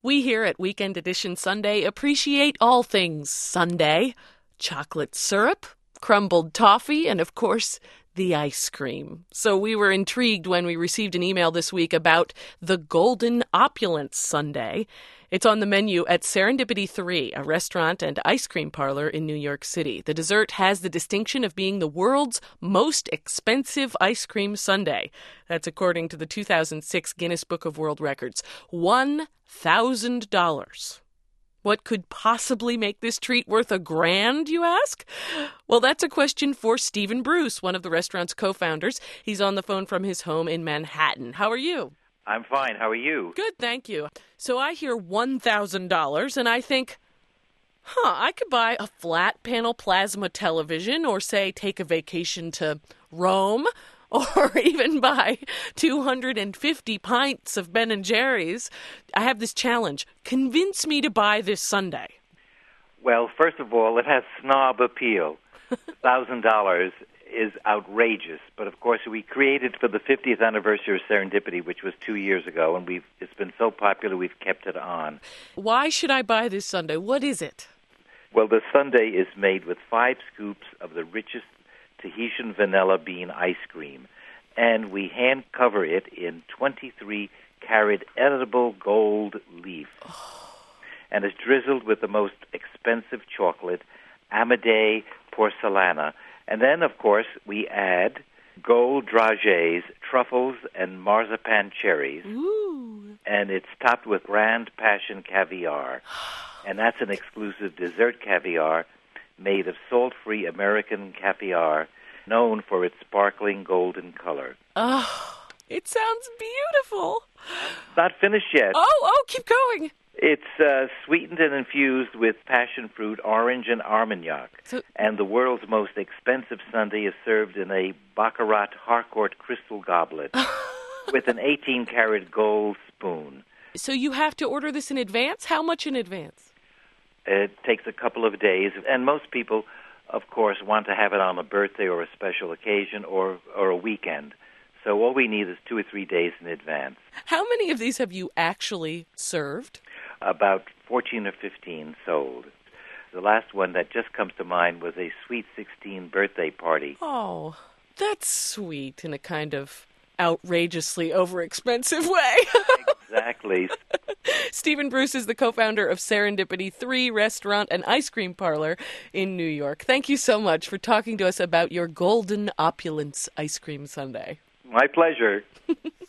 We here at Weekend Edition Sunday appreciate all things Sunday. Chocolate syrup, crumbled toffee, and of course, the ice cream. So we were intrigued when we received an email this week about the Golden Opulence Sundae. It's on the menu at Serendipity 3, a restaurant and ice cream parlor in New York City. The dessert has the distinction of being the world's most expensive ice cream sundae. That's according to the 2006 Guinness Book of World Records. $1,000. What could possibly make this treat worth $1,000, you ask? Well, that's a question for Stephen Bruce, one of the restaurant's co-founders. He's on the phone from his home in Manhattan. How are you? I'm fine. How are you? Good, thank you. So I hear $1,000 and I think, I could buy a flat panel plasma television or say take a vacation to Rome or even buy 250 pints of Ben & Jerry's. I have this challenge. Convince me to buy this sundae. Well, first of all, it has snob appeal. $1,000 is outrageous. But, of course, we created for the 50th anniversary of Serendipity, which was 2 years ago, and it's been so popular we've kept it on. Why should I buy this sundae? What is it? Well, the sundae is made with 5 scoops of the richest Tahitian vanilla bean ice cream, and we hand cover it in 23-carat edible gold leaf, and it's drizzled with the most expensive chocolate, Amade Porcelana. And then, of course, we add gold dragées, truffles, and marzipan cherries. Ooh. And it's topped with Grand Passion caviar. And that's an exclusive dessert caviar made of salt-free American caviar, known for its sparkling golden color. Oh, it sounds beautiful. Not finished yet. Oh, keep going. It's sweetened and infused with passion fruit, orange, and armagnac. And the world's most expensive sundae is served in a Baccarat Harcourt crystal goblet with an 18-carat gold spoon. So you have to order this in advance? How much in advance? It takes a couple of days, and most people, of course, want to have it on a birthday or a special occasion or a weekend. So all we need is 2 or 3 days in advance. How many of these have you actually served? About 14 or 15 sold. The last one that just comes to mind was a Sweet 16 birthday party. Oh, that's sweet in a kind of outrageously overexpensive way. Exactly. Stephen Bruce is the co-founder of Serendipity 3 restaurant and ice cream parlor in New York. Thank you so much for talking to us about your Golden Opulence ice cream sundae. My pleasure.